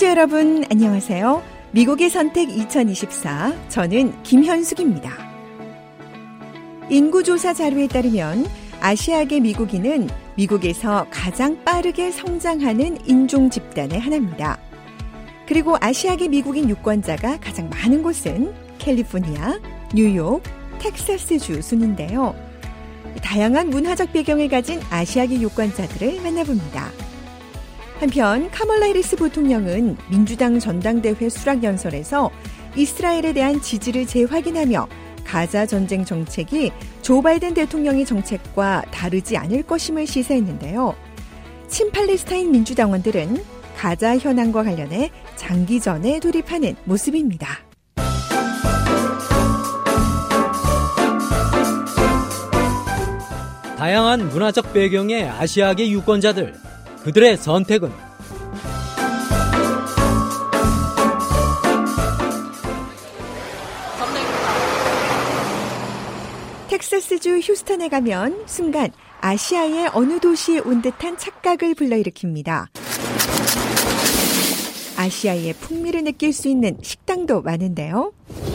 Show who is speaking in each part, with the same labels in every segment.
Speaker 1: 청취자 여러분 안녕하세요. 미국의 선택 2024, 저는 김현숙입니다. 인구조사 자료에 따르면 아시아계 미국인은 미국에서 가장 빠르게 성장하는 인종 집단의 하나입니다. 그리고 아시아계 미국인 유권자가 가장 많은 곳은 캘리포니아, 뉴욕, 텍사스주 순인데요. 다양한 문화적 배경을 가진 아시아계 유권자들을 만나봅니다. 한편 카멀라 해리스 부통령은 민주당 전당대회 수락연설에서 이스라엘에 대한 지지를 재확인하며 가자 전쟁 정책이 조 바이든 대통령의 정책과 다르지 않을 것임을 시사했는데요. 친팔레스타인 민주당원들은 가자 현안과 관련해 장기전에 돌입하는 모습입니다.
Speaker 2: 다양한 문화적 배경의 아시아계 유권자들, 그들의 선택은
Speaker 1: 텍사스주 휴스턴에 가면 순간 아시아의 어느 도시에 온 듯한 착각을 불러일으킵니다. 아시아의 풍미를 느낄 수 있는 식당도 많은데요.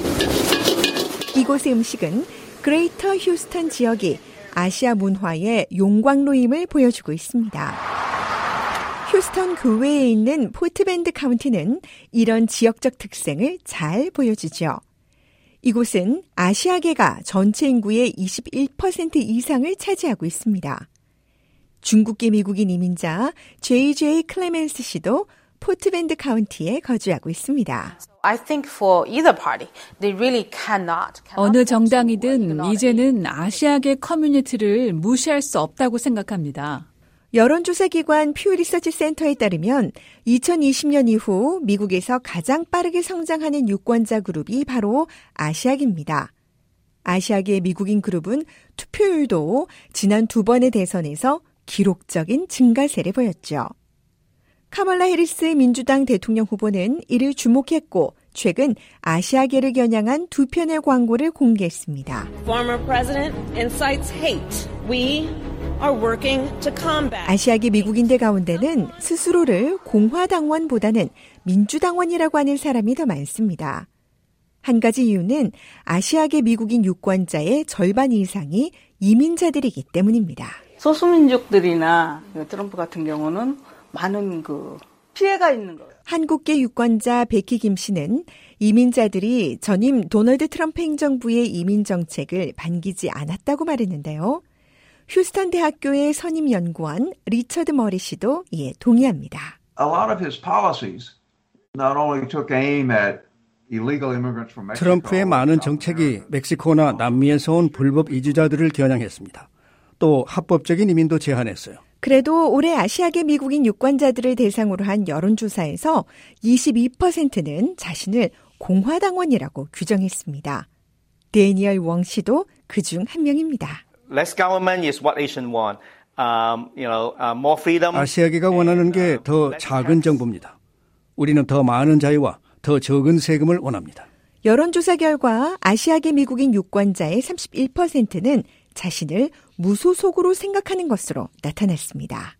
Speaker 1: 이곳의 음식은 그레이터 휴스턴 지역이 아시아 문화의 용광로임을 보여주고 있습니다. 휴스턴 교외에 있는 포트밴드 카운티는 이런 지역적 특색을 잘 보여주죠. 이곳은 아시아계가 전체 인구의 21% 이상을 차지하고 있습니다. 중국계 미국인 이민자 JJ 클레멘스 씨도 포트밴드 카운티에 거주하고 있습니다.
Speaker 3: 어느 정당이든 이제는 아시아계 커뮤니티를 무시할 수 없다고 생각합니다.
Speaker 1: 여론조사기관 퓨 리서치 센터에 따르면 2020년 이후 미국에서 가장 빠르게 성장하는 유권자 그룹이 바로 아시아계입니다. 아시아계 미국인 그룹은 투표율도 지난 두 번의 대선에서 기록적인 증가세를 보였죠. 카멀라 해리스 민주당 대통령 후보는 이를 주목했고 최근 아시아계를 겨냥한 두 편의 광고를 공개했습니다.
Speaker 4: Former president incites hate. We are working to combat.
Speaker 1: 아시아계 미국인들 가운데는 스스로를 공화당원보다는 민주당원이라고 하는 사람이 더 많습니다. 한 가지 이유는 아시아계 미국인 유권자의 절반 이상이 이민자들이기 때문입니다.
Speaker 5: 소수민족들이나 트럼프 같은 경우는 많은 피해가 있는 거예요.
Speaker 1: 한국계 유권자 베키 김 씨는 이민자들이 전임 도널드 트럼프 행정부의 이민 정책을 반기지 않았다고 말했는데요. 휴스턴 대학교의 선임 연구원 리처드 머리 씨도 이에 동의합니다.
Speaker 6: A lot of his policies not only took aim at illegal immigrants from Mexico.
Speaker 7: 트럼프의 많은 정책이 멕시코나 남미에서 온 불법 이주자들을 겨냥했습니다. 또 합법적인 이민도 제한했어요.
Speaker 1: 그래도 올해 아시아계 미국인 유권자들을 대상으로 한 여론조사에서 22%는 자신을 공화당원이라고 규정했습니다. 데니얼 웡 씨도 그중 한 명입니다.
Speaker 8: Less government is what Asians want. More freedom.
Speaker 7: 아시아계가 원하는 게 더 작은 정부입니다. 우리는 더 많은 자유와 더 적은 세금을 원합니다.
Speaker 1: 여론조사 결과 아시아계 미국인 유권자의 31%는 자신을 무소속으로 생각하는 것으로 나타났습니다.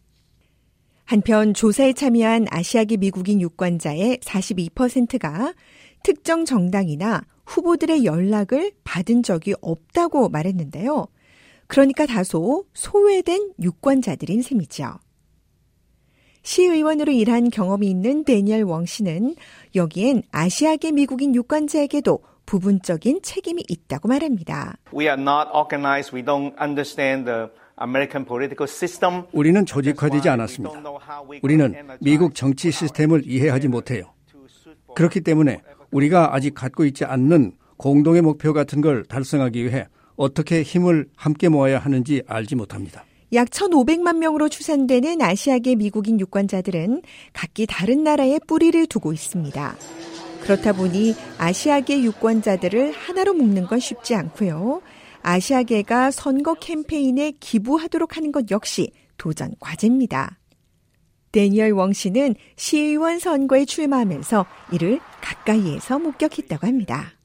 Speaker 1: 한편 조사에 참여한 아시아계 미국인 유권자의 42%가 특정 정당이나 후보들의 연락을 받은 적이 없다고 말했는데요. 그러니까 다소 소외된 유권자들인 셈이죠. 시의원으로 일한 경험이 있는 데니얼 웡 씨는 여기엔 아시아계 미국인 유권자에게도 부분적인 책임이 있다고 말합니다.
Speaker 8: We are not organized. We don't understand the American political system.
Speaker 7: 우리는 조직화되지 않았습니다. 우리는 미국 정치 시스템을 이해하지 못해요. 그렇기 때문에 우리가 아직 갖고 있지 않는 공동의 목표 같은 걸 달성하기 위해 어떻게 힘을 함께 모아야 하는지 알지 못합니다.
Speaker 1: 약 1,500만 명으로 추산되는 아시아계 미국인 유권자들은 각기 다른 나라에 뿌리를 두고 있습니다. 그렇다 보니 아시아계 유권자들을 하나로 묶는 건 쉽지 않고요. 아시아계가 선거 캠페인에 기부하도록 하는 것 역시 도전 과제입니다. 데니얼 웡 씨는 시의원 선거에 출마하면서 이를 가까이에서 목격했다고 합니다.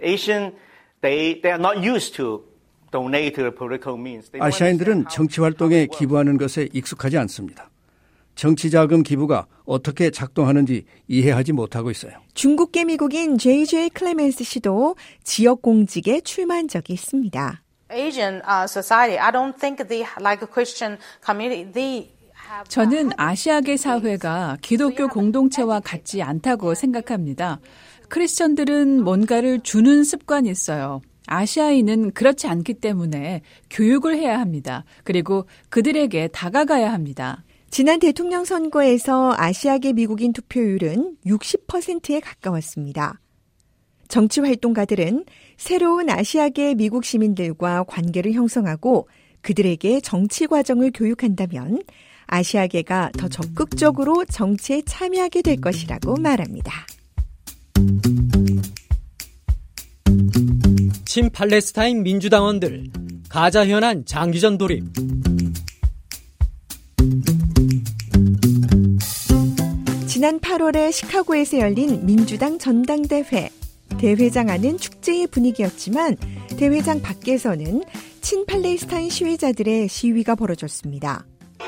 Speaker 8: They are not used to donate to political means.
Speaker 7: 아시아인들은 정치 활동에 기부하는 것에 익숙하지 않습니다. 정치자금 기부가 어떻게 작동하는지 이해하지 못하고 있어요.
Speaker 1: 중국계 미국인 JJ 클레멘스 씨도 지역 공직에 출마한 적이 있습니다.
Speaker 9: Asian society, I don't think they like a Christian community. They
Speaker 3: 저는 아시아계 사회가 기독교 공동체와 같지 않다고 생각합니다. 크리스천들은 뭔가를 주는 습관이 있어요. 아시아인은 그렇지 않기 때문에 교육을 해야 합니다. 그리고 그들에게 다가가야 합니다.
Speaker 1: 지난 대통령 선거에서 아시아계 미국인 투표율은 60%에 가까웠습니다. 정치 활동가들은 새로운 아시아계 미국 시민들과 관계를 형성하고 그들에게 정치 과정을 교육한다면 아시아계가 더 적극적으로 정치에 참여하게 될 것이라고 말합니다.
Speaker 2: 친팔레스타인 민주당원들, 가자 현안 장기전 돌입.
Speaker 1: 지난 8월에 시카고에서 열린 민주당 전당대회. 대회장 안은 축제의 분위기였지만 대회장 밖에서는 친팔레스타인 시위자들의 시위가 벌어졌습니다.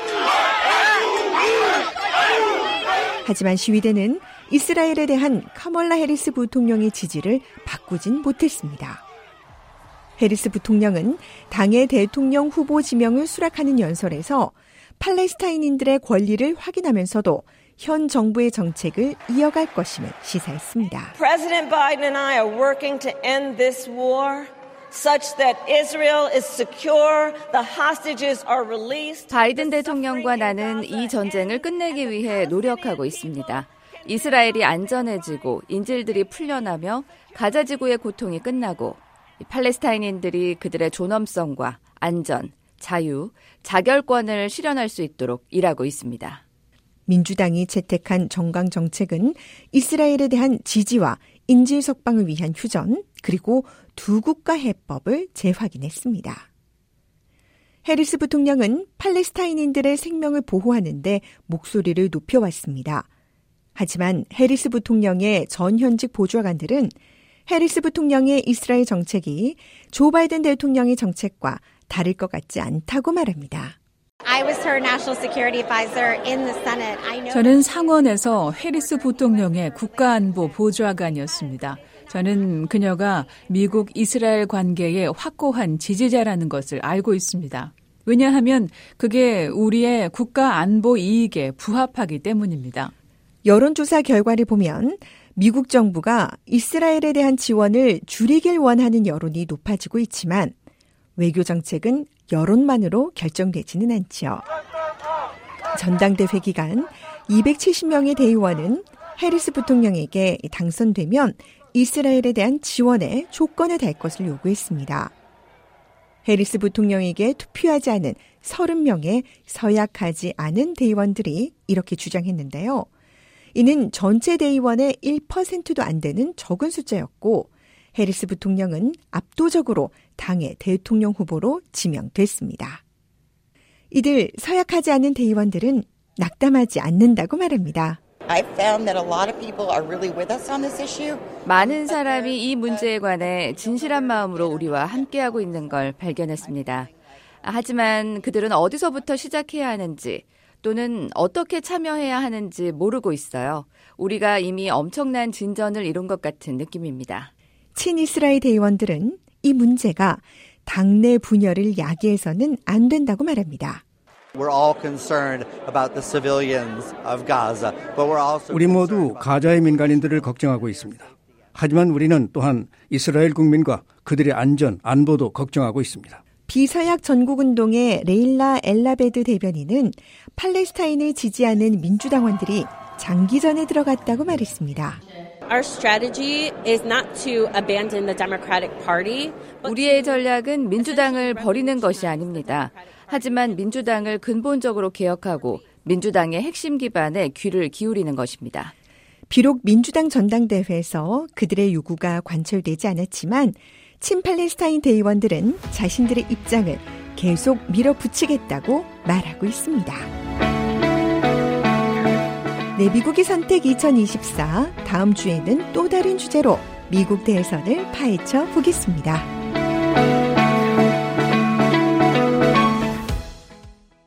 Speaker 1: 하지만 시위대는 이스라엘에 대한 카멀라 해리스 부통령의 지지를 바꾸진 못했습니다. 해리스 부통령은 당의 대통령 후보 지명을 수락하는 연설에서 팔레스타인인들의 권리를 확인하면서도 현 정부의 정책을 이어갈 것임을 시사했습니다.
Speaker 4: President Biden and I are working to end this war such that Israel is secure, the hostages are released.
Speaker 10: 바이든 대통령과 나는 이 전쟁을 끝내기 위해 노력하고 있습니다. 이스라엘이 안전해지고 인질들이 풀려나며 가자 지구의 고통이 끝나고 팔레스타인인들이 그들의 존엄성과 안전, 자유, 자결권을 실현할 수 있도록 일하고 있습니다.
Speaker 1: 민주당이 채택한 정강 정책은 이스라엘에 대한 지지와 인질 석방을 위한 휴전, 그리고 두 국가 해법을 재확인했습니다. 해리스 부통령은 팔레스타인인들의 생명을 보호하는 데 목소리를 높여왔습니다. 하지만 해리스 부통령의 전현직 보좌관들은 해리스 부통령의 이스라엘 정책이 조 바이든 대통령의 정책과 다를 것 같지 않다고 말합니다.
Speaker 3: 저는 상원에서 해리스 부통령의 국가안보 보좌관이었습니다. 저는 그녀가 미국 이스라엘 관계의 확고한 지지자라는 것을 알고 있습니다. 왜냐하면 그게 우리의 국가안보 이익에 부합하기 때문입니다.
Speaker 1: 여론조사 결과를 보면 미국 정부가 이스라엘에 대한 지원을 줄이길 원하는 여론이 높아지고 있지만 외교 정책은 여론만으로 결정되지는 않죠. 전당대회 기간 270명의 대의원은 해리스 부통령에게 당선되면 이스라엘에 대한 지원에 조건을 달 것을 요구했습니다. 해리스 부통령에게 투표하지 않은 30명의 서약하지 않은 대의원들이 이렇게 주장했는데요. 이는 전체 대의원의 1%도 안 되는 적은 숫자였고 해리스 부통령은 압도적으로 당의 대통령 후보로 지명됐습니다. 이들 서약하지 않은 대의원들은 낙담하지 않는다고 말합니다.
Speaker 10: 많은 사람이 이 문제에 관해 진실한 마음으로 우리와 함께하고 있는 걸 발견했습니다. 하지만 그들은 어디서부터 시작해야 하는지 또는 어떻게 참여해야 하는지 모르고 있어요. 우리가 이미 엄청난 진전을 이룬 것 같은 느낌입니다.
Speaker 1: 친이스라엘 대의원들은 이 문제가 당내 분열을 야기해서는 안 된다고 말합니다.
Speaker 7: 우리 모두 가자의 민간인들을 걱정하고 있습니다. 하지만 우리는 또한 이스라엘 국민과 그들의 안전, 안보도 걱정하고 있습니다.
Speaker 1: 비서약 전국운동의 레일라 엘라베드 대변인은 팔레스타인을 지지하는 민주당원들이 장기전에 들어갔다고 말했습니다.
Speaker 11: Our strategy is not to abandon the Democratic Party.
Speaker 10: 우리의 전략은 민주당을 버리는 것이 아닙니다. 하지만 민주당을 근본적으로 개혁하고 민주당의 핵심 기반에 귀를 기울이는 것입니다.
Speaker 1: 비록 민주당 전당대회에서 그들의 요구가 관철되지 않았지만 친팔레스타인 대의원들은 자신들의 입장을 계속 밀어붙이겠다고 말하고 있습니다. 네, 미국의 선택 2024 다음 주에는 또 다른 주제로 미국 대선을 파헤쳐 보겠습니다.